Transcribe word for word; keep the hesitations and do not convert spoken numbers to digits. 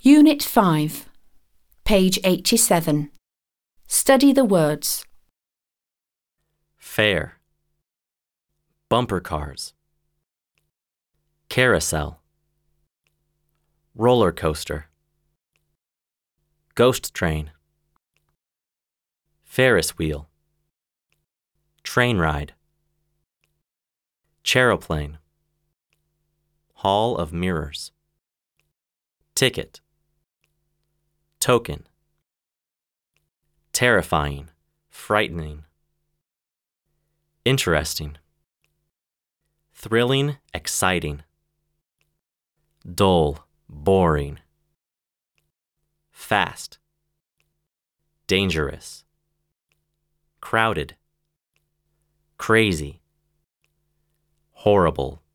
Unit five, page eighty-seven. Study the words. Fair. Bumper cars. Carousel. Roller coaster. Ghost train. Ferris wheel. Train ride. Charoplane. Hall of mirrors. Ticket. Token. Terrifying, frightening. Interesting. Thrilling, exciting. Dull, boring. Fast. Dangerous. Crowded. Crazy. Horrible.